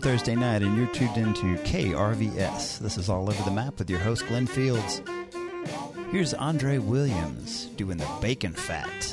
Thursday night, and you're tuned into KRVS. This is All Over the Map with your host, Glenn Fields. Here's Andre Williams doing the Bacon Fat.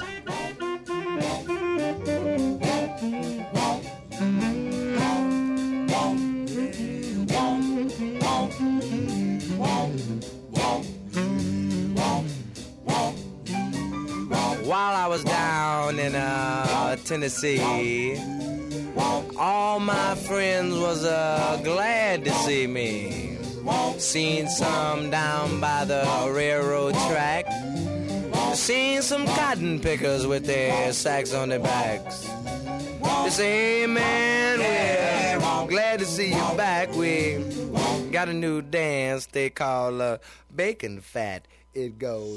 While I was down in Tennessee, all my friends was glad to see me. Seen some down by the railroad track. Seen some cotton pickers with their sacks on their backs. They say, hey man, we're glad to see you back. We got a new dance they call Bacon Fat. It goes.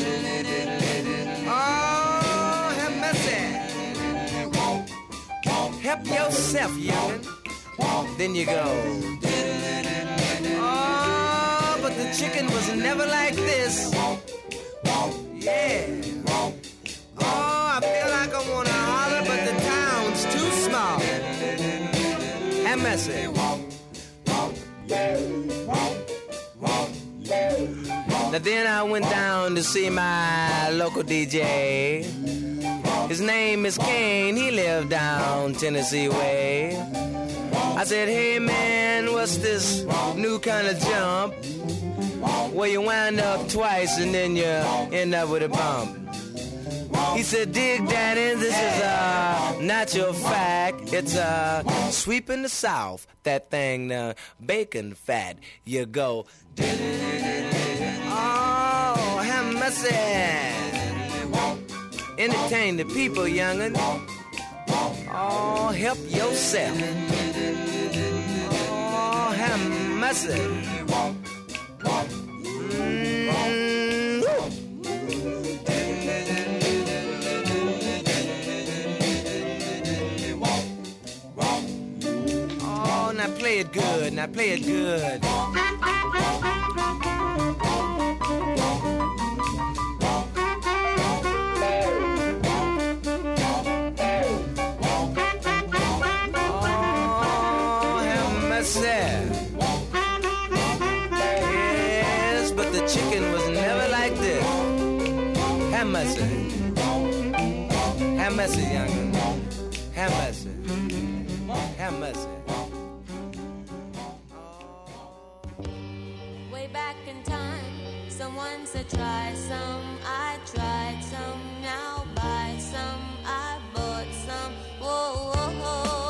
Oh, have mercy. Help yourself, youngin'. Then you go. Oh, but the chicken was never like this. Yeah. Oh, I feel like I wanna holler, but the town's too small. Have mercy. Now then I went down to see my local DJ. His name is Kane, he lived down Tennessee way. I said, hey man, what's this new kind of jump? Where you wind up twice and then you end up with a bump. He said, dig daddy, this is a natural fact. It's sweeping the South, that thing, Bacon Fat. You go, oh, have mercy. Entertain the people, youngin'. Oh, help yourself. Oh, have mercy. Oh, now play it good. Now play it good. Yes, but the chicken was never like this. Have mercy. Have mercy, youngin'. Have mercy. Have mercy. Way back in time, someone said try some. I tried some. Now buy some. I bought some. Whoa, whoa, whoa.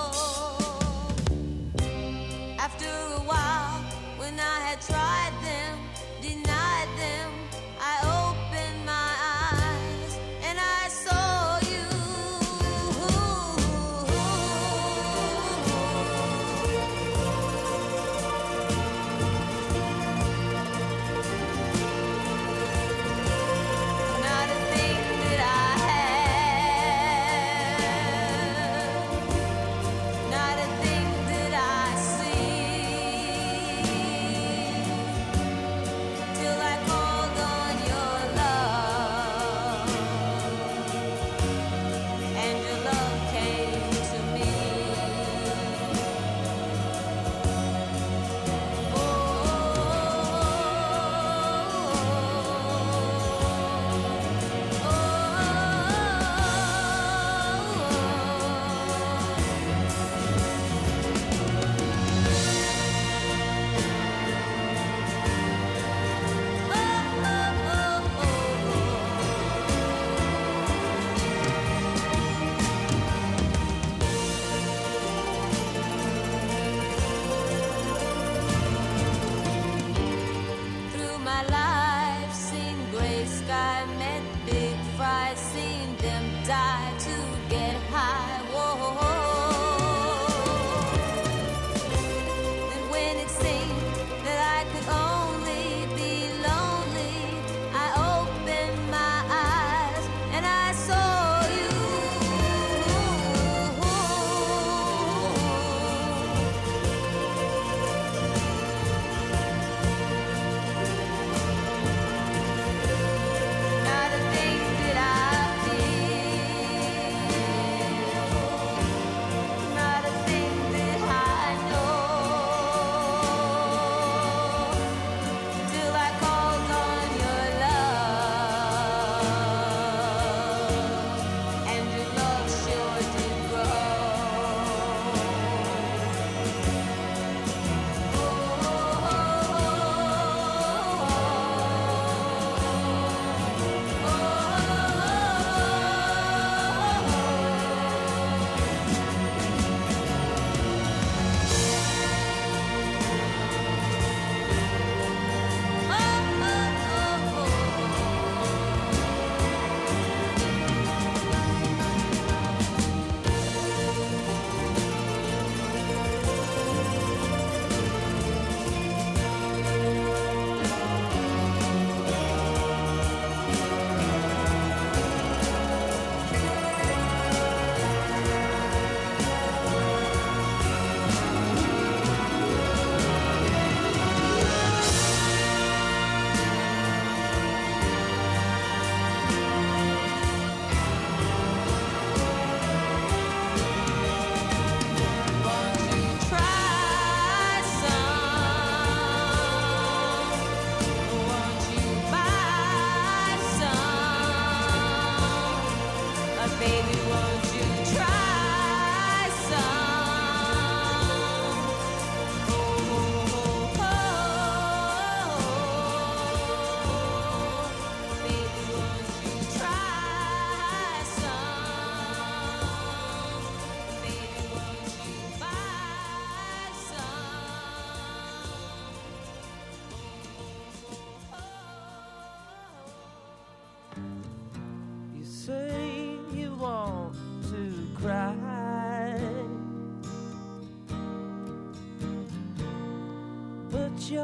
After a while, when I had tried them, denied them, I opened my eyes and I saw you. Not a thing that I have, not a thing that I see. Till I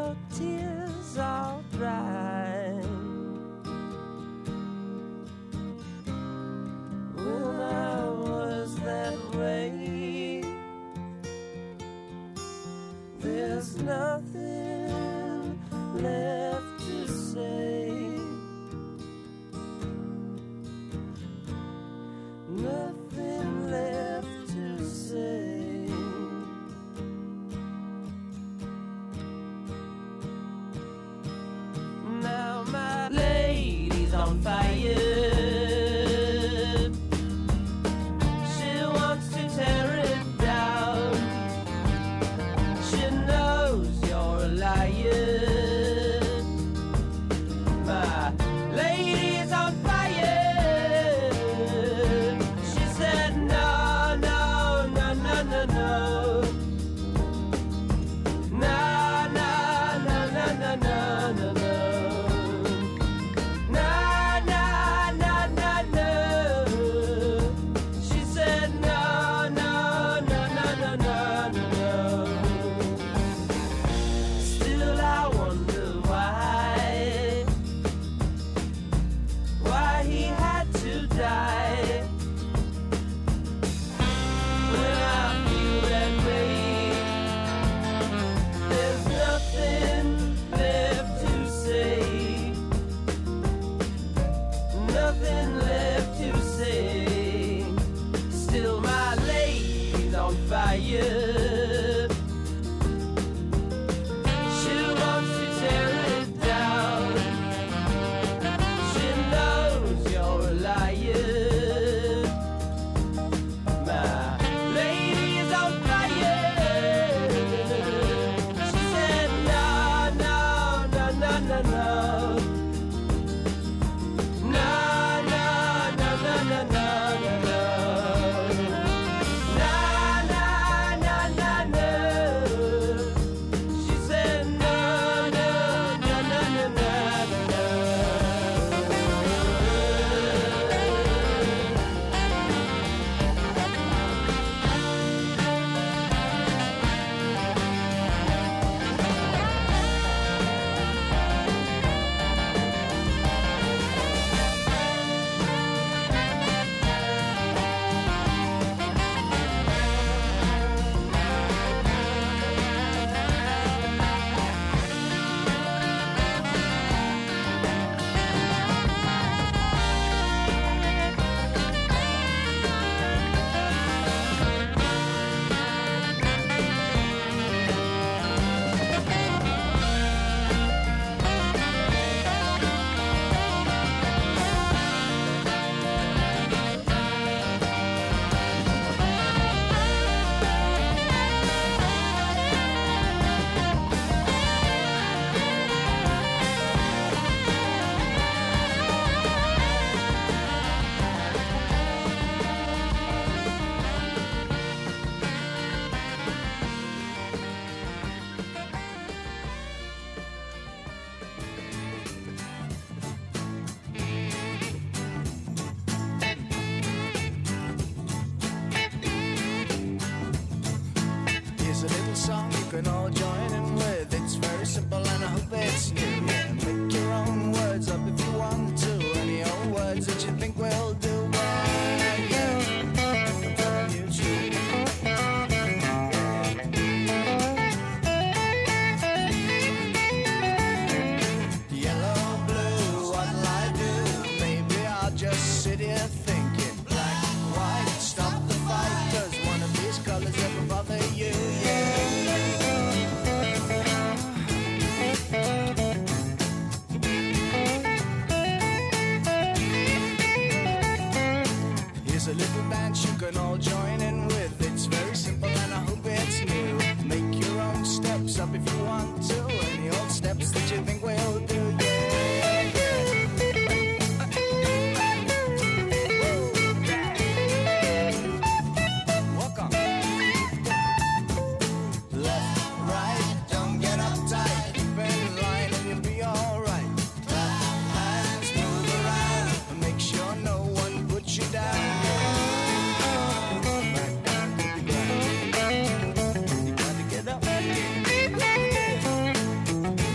your tears all dry. When I was that way, there's nothing left to say. Nothing left to say. Now my lady's on fire. She wants to tear it down. She knows you're a liar. My lady's on fire. She said no, no, no, no, no, no. No, no, no, no, no, no, no, no. No, no, no, no, no. She said no, no, no, no, no, no, no, no. Still I wonder why he had to die. When I feel that way, there's nothing left to say. Nothing left to say. Still my lady's on fire. She wants to tear it down. She knows you're a liar. My lady's on fire. She said no, no, no, no, no, no. No, no, no, no, no, no, no, no. No, no, no, no, no. She said no, no, no, no, no, no, no, no. Here's a little song you can all join in with. It's very simple and I hope it's new. Yeah, make your own words up if you want to. Any old words that you think will do. Well, yeah, from YouTube. Yellow, blue, what'll I do? Maybe I'll just sit here thinking. Black, white, stop the fight. Does one of these colors ever bother you? Here's a little dance you can all join in with. It's very simple and I hope it's new. Make your own steps up if you want to. Any old steps that you think will do. Welcome. Left, right, don't get uptight. Keep in line and you'll be alright. Clap hands, move around, and make sure no one puts you down. Back down to the ground. You gotta get up.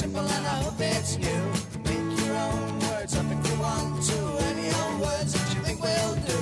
simple and I hope it's new. Make your own words up if you want to. Any old words that you think will do.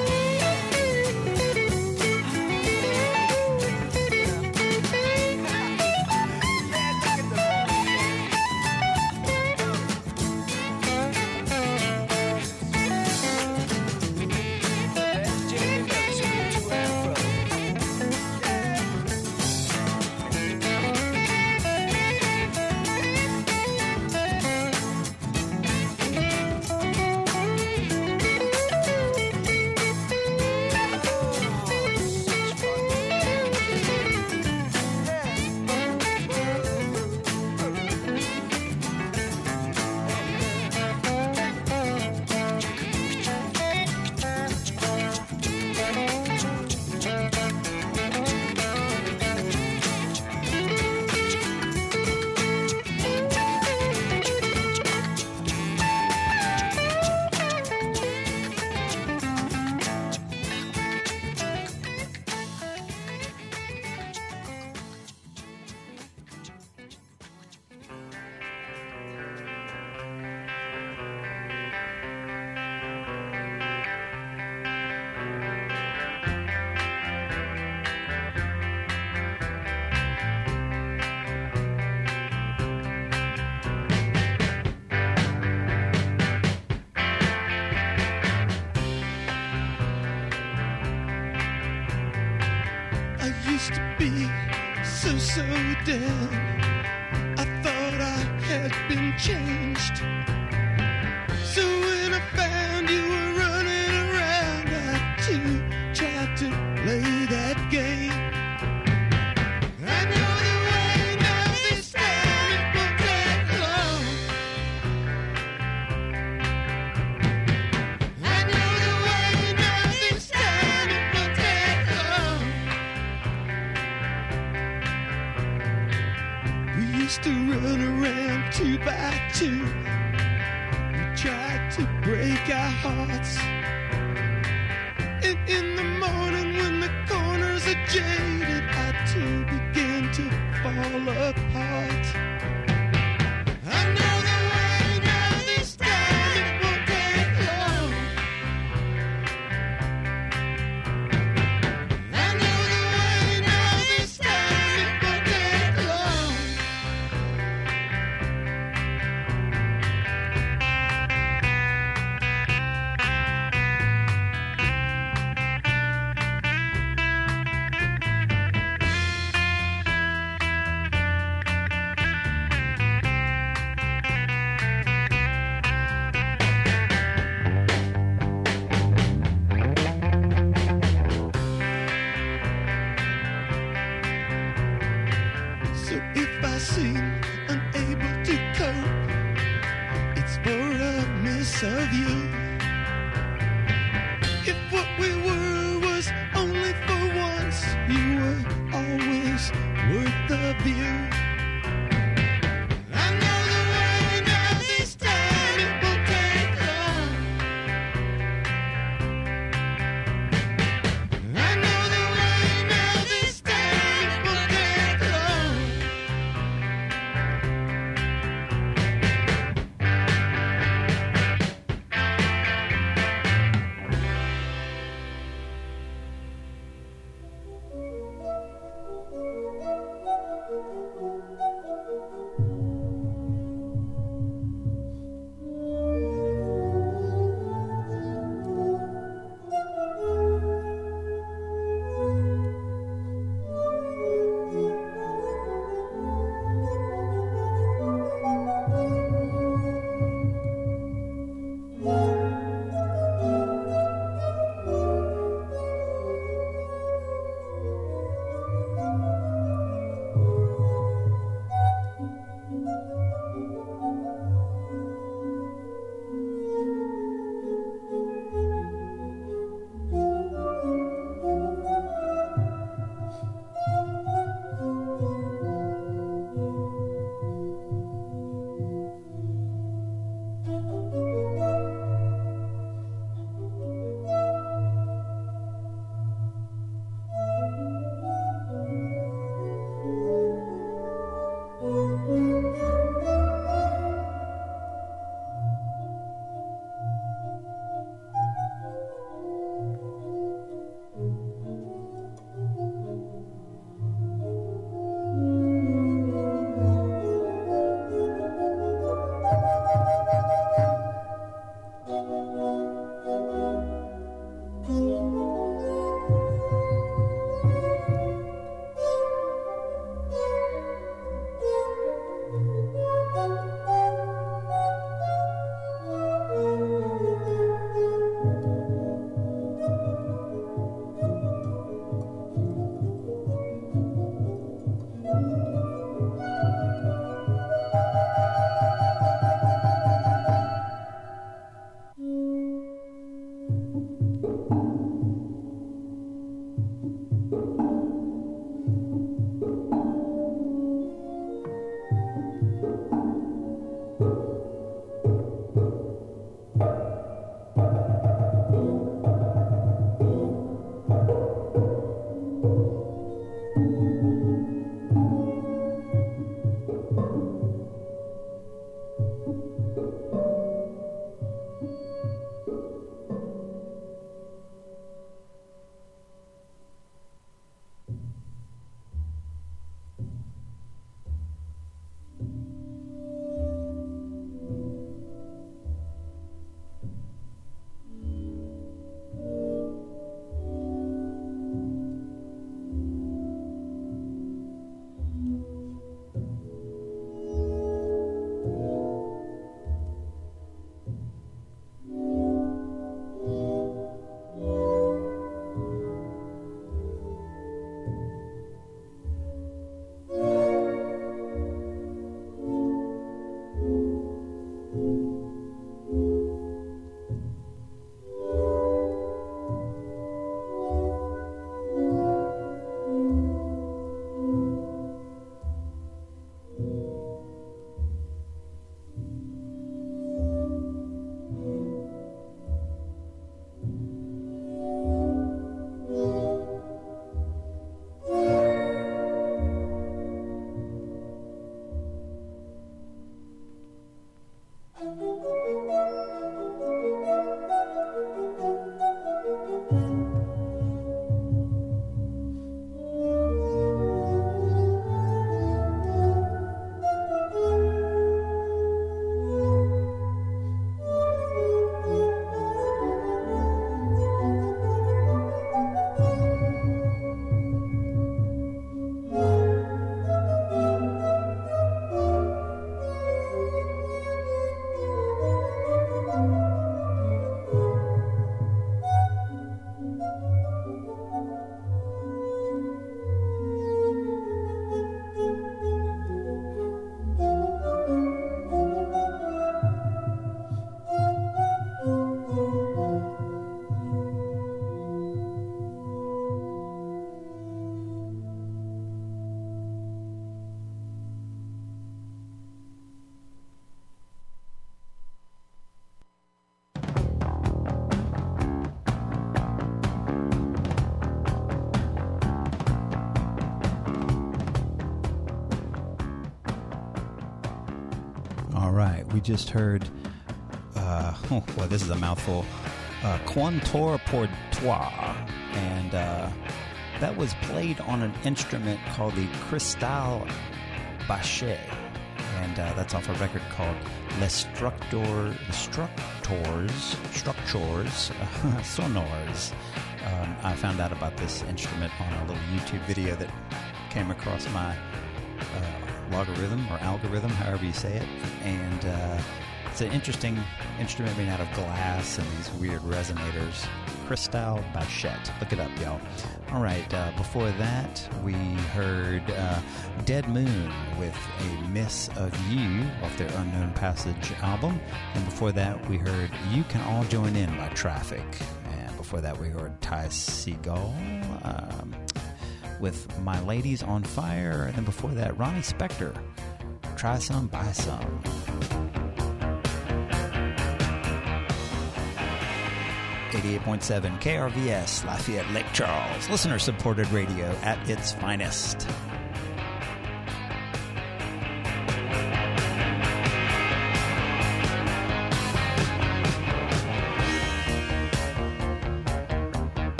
So down, I thought I had been changed. So when I found you were running around, I too tried to play that game. I know the way now this time it won't take long. I know the way now this time it won't take long. We used to run around 2 by 2. We tried to break our hearts. And in the morning when the corners are jaded, I too began to fall apart. I know the way now this time it won't take long. I know the way now this time it won't take long. So if I seem unable to cope, it's for a miss of you. If what we were was only for once, you were always worth the view. I know the way now this time it won't take long. I know the way now this time it won't take long. All right, we just heard, oh boy, this is a mouthful, Quantor pour toi, and that was played on an instrument called the Cristal Bachet, and that's off a record called Les Structures Sonores. I found out about this instrument on a little YouTube video that came across my logarithm or algorithm, however you say it, and it's an interesting instrument made out of glass and these weird resonators. Cristal Bachet. Look it up, y'all. All right, before that, we heard Dead Moon with A Miss of You off their Unknown Passage album. And before that, we heard You Can All Join In by Traffic. And before that, we heard Ty Segall with My Lady's on Fire. And then before that, Ronnie Spector, Try Some, Buy Some. .7 KRVS, Lafayette, Lake Charles. Listener-supported radio at its finest.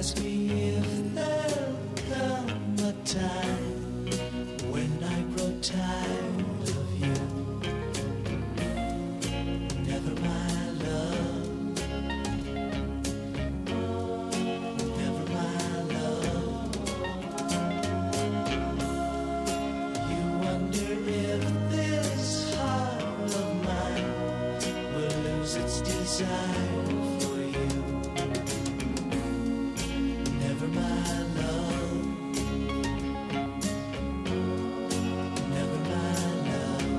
ask me if there'll come a time when I grow tired of you. Never, my love. Never, my love. You wonder if this heart of mine will lose its desire for you. Never, my love. Never, my love.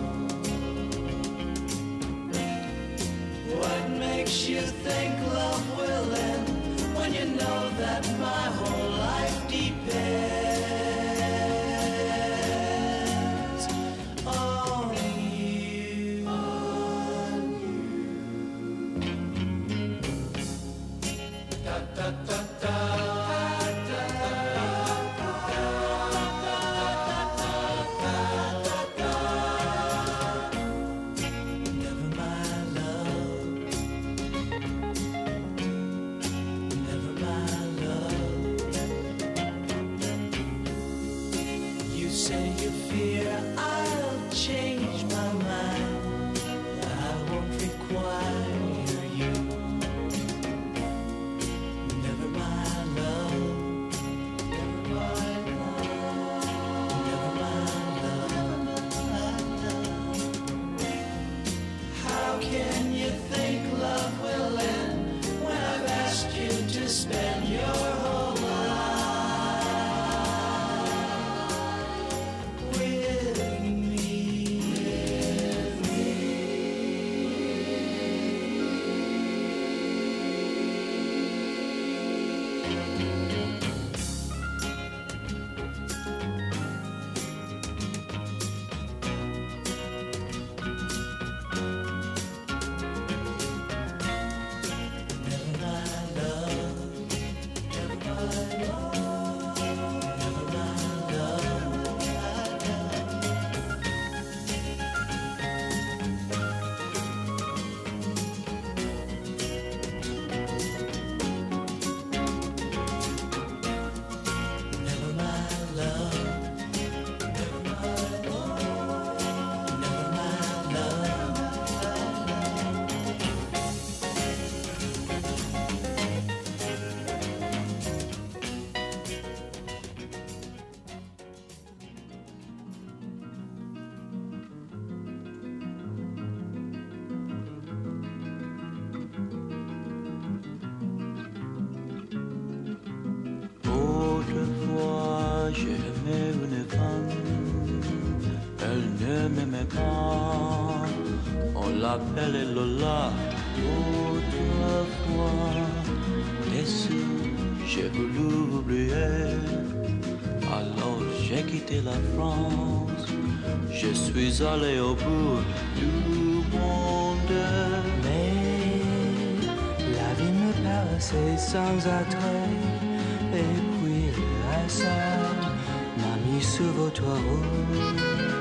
What makes you think love will end when you know that my whole life depends on you? Da, da, da, da. Never, my love. Never, my love. You say you fear I'll change my mind. I won't require you. Never, my love. Never, my love. Never, my love. How can you think love will end when I've asked you to spend your whole life with me? Never, my love. Never, my love. Never, my love. Never, my love. Never, my love. Never, my love. Autrefois j'aimais une femme, elle ne m'aimait pas, on l'appelait Lola. Autrefois, des sous, j'ai voulu oublier, alors j'ai quitté la France, je suis allé au bout du monde. Mais la vie me paraissait sans attrait. Et puis le hasard m'a mis sur votre route.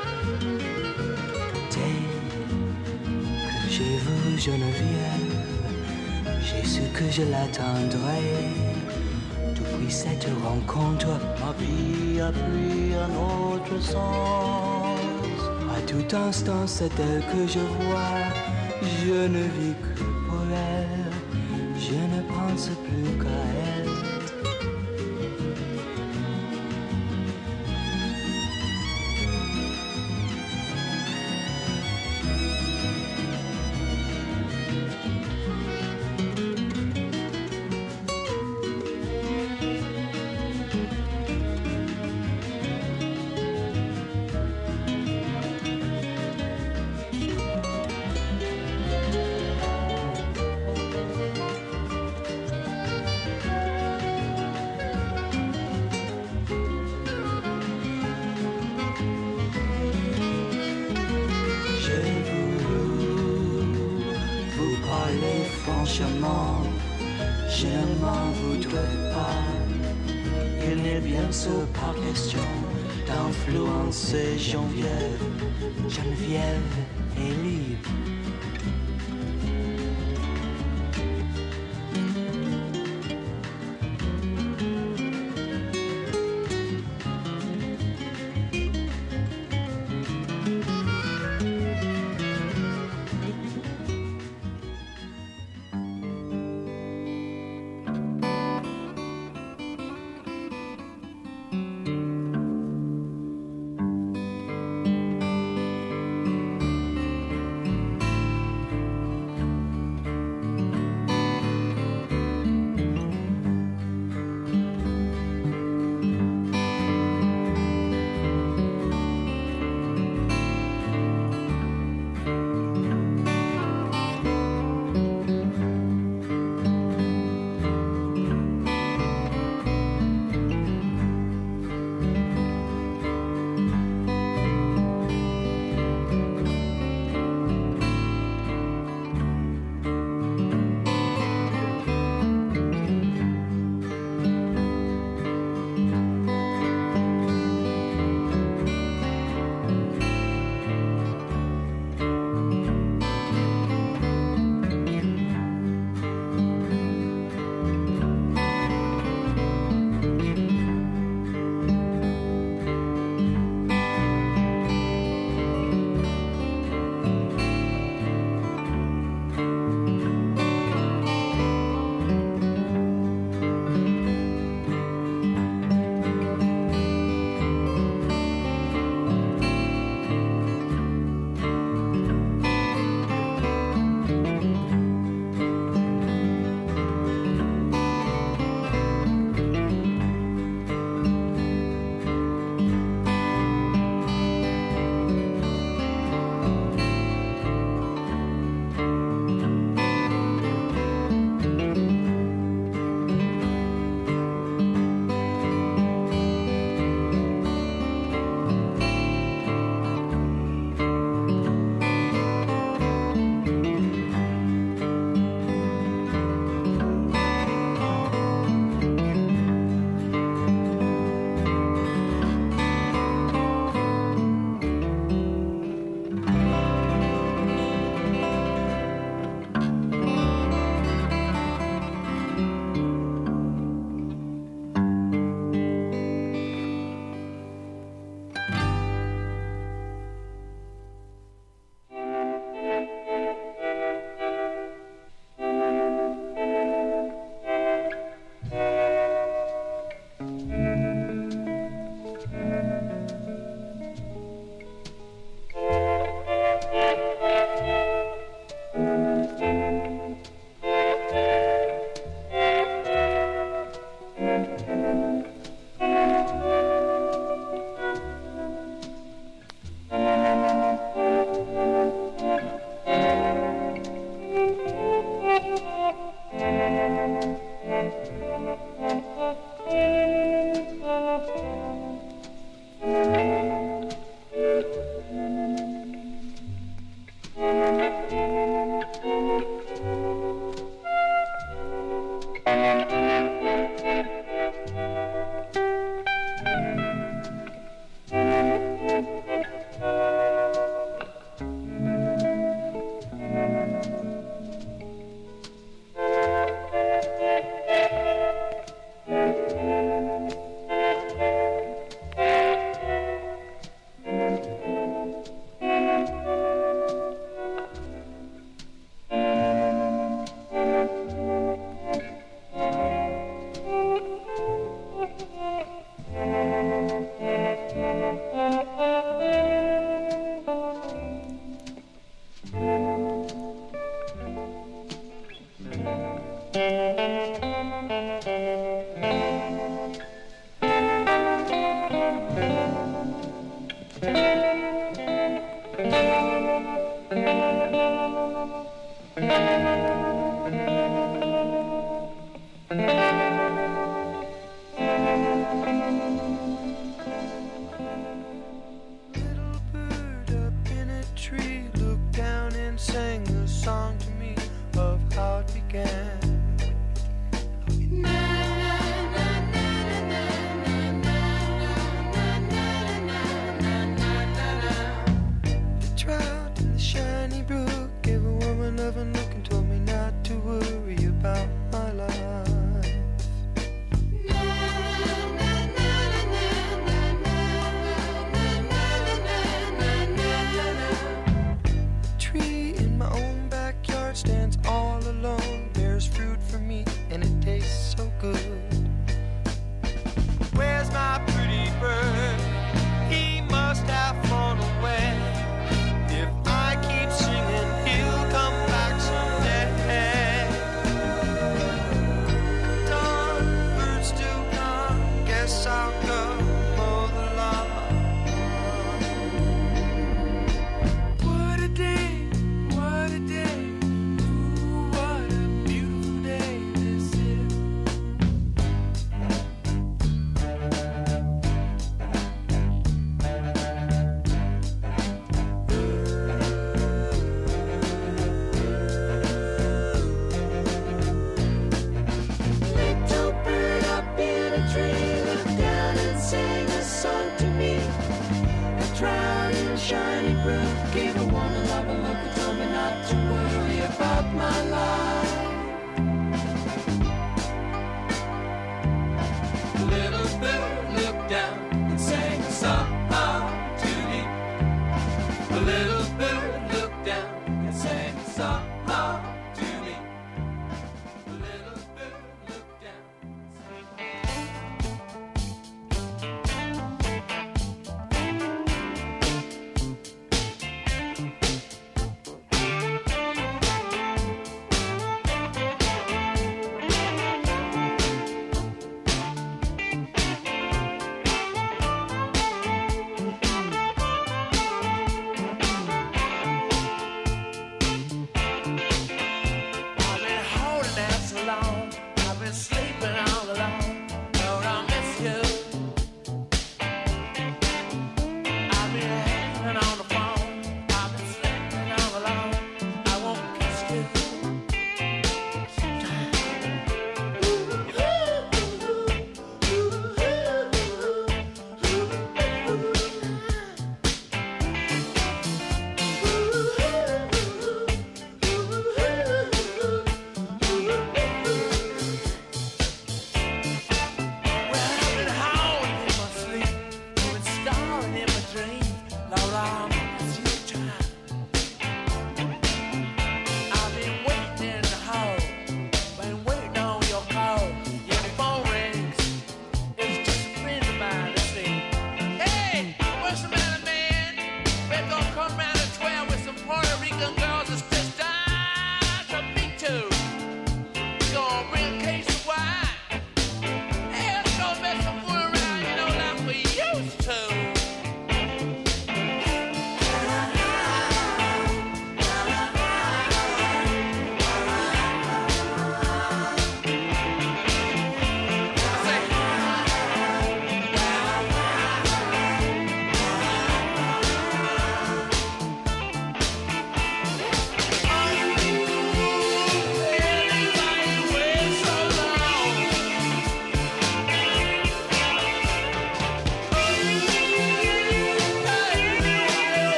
Dès que j'ai vu Geneviève, j'ai su que je l'attendrais. Depuis cette rencontre, Ma vie a pris un autre sens. à tout instant, c'est elle que je vois. Je ne vis que pour elle, je ne pense plus qu'à elle. franchement, je ne m'en voudrais pas. Il n'est bien sûr pas question d'influencer Geneviève. Geneviève est libre.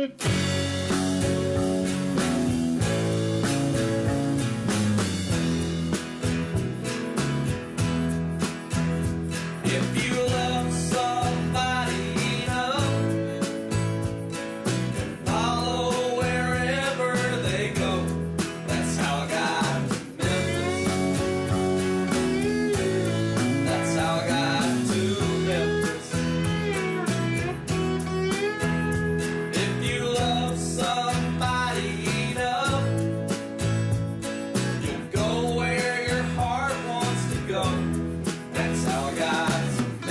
If you love somebody enough, follow wherever they go. That's how I got to Memphis. That's how I got to Memphis. If you love somebody enough, you'll go where your heart wants to go. That's how I got to Memphis.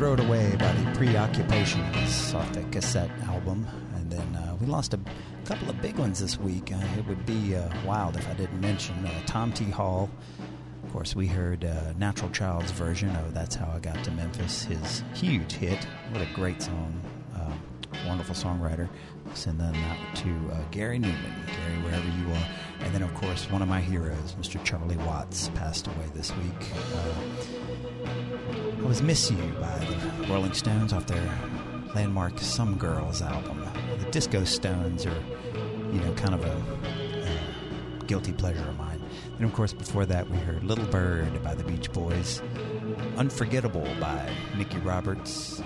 Throw It Away by the Preoccupations off the cassette album. And then we lost a couple of big ones this week. It would be wild if I didn't mention Tom T. Hall. Of course, we heard Natural Child's version of That's How I Got to Memphis, his huge hit. What a great song. Wonderful songwriter. Send that out to Gary Newman. Gary, wherever you are. And then, of course, one of my heroes, Mr. Charlie Watts, passed away this week. I Was Miss You by the Rolling Stones off their landmark Some Girls album. The Disco Stones are, kind of a guilty pleasure of mine. And, of course, before that, we heard Little Bird by the Beach Boys, Unforgettable by Mickey Roberts,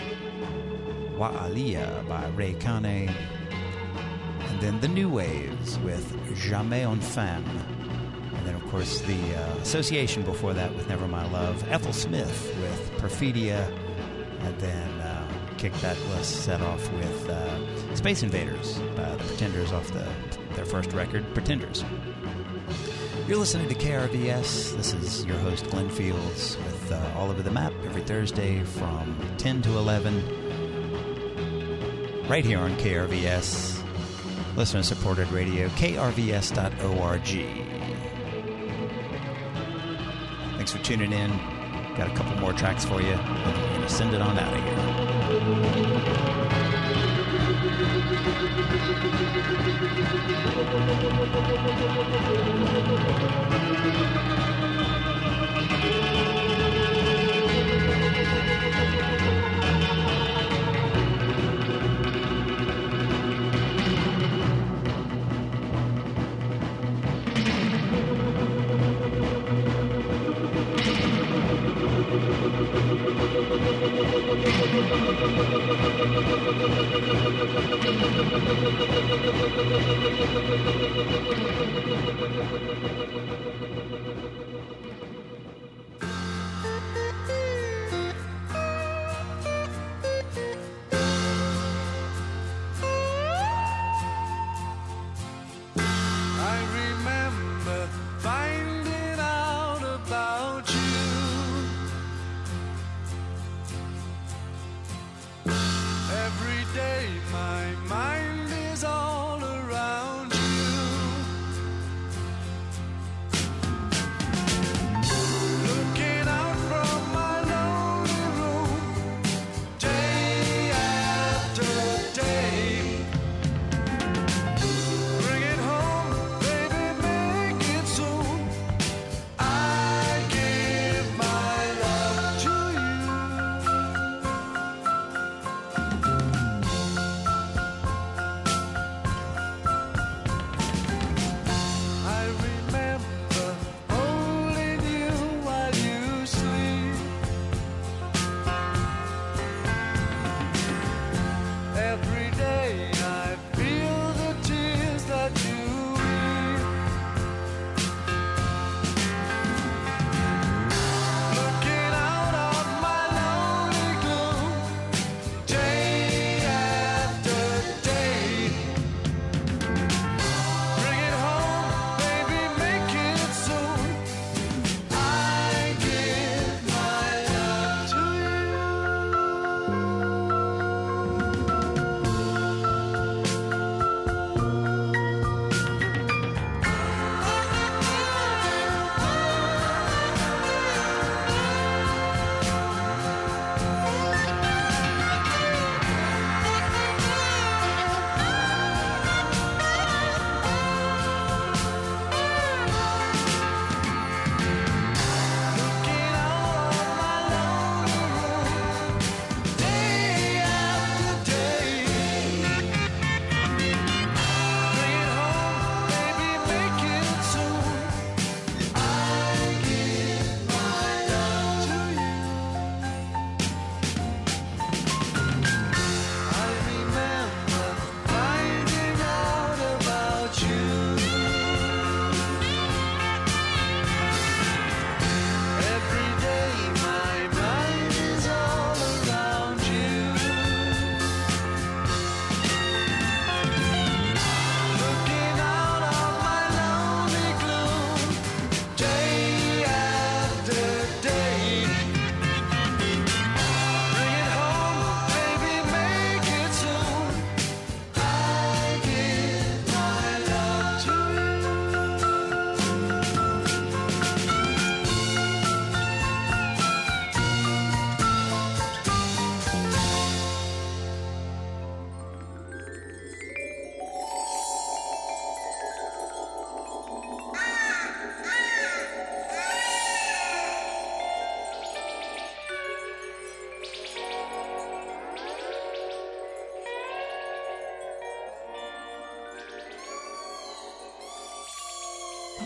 Wa'alia by Ray Kane, and then The New Waves with Jamais une Femme. And then, of course, the association before that with Never My Love, Ethel Smith with Perfidia, and then kicked that set off with Space Invaders by the Pretenders off their first record, Pretenders. You're listening to KRVS. This is your host, Glenn Fields, with All Over the Map every Thursday from 10 to 11. Right here on KRVS, listener-supported radio, krvs.org. Thanks for tuning in. Got a couple more tracks for you, and we're going to send it on out of here.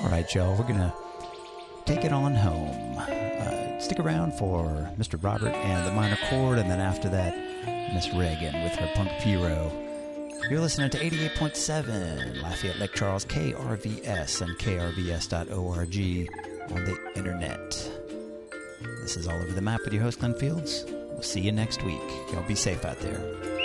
All right, y'all, we're going to take it on home. Stick around for Mr. Robert and the minor chord, and then after that, Miss Reagan with her Punk Pyro. You're listening to 88.7 Lafayette Lake Charles, KRVS, and krvs.org on the internet. This is All Over the Map with your host, Glenn Fields. We'll see you next week. Y'all be safe out there.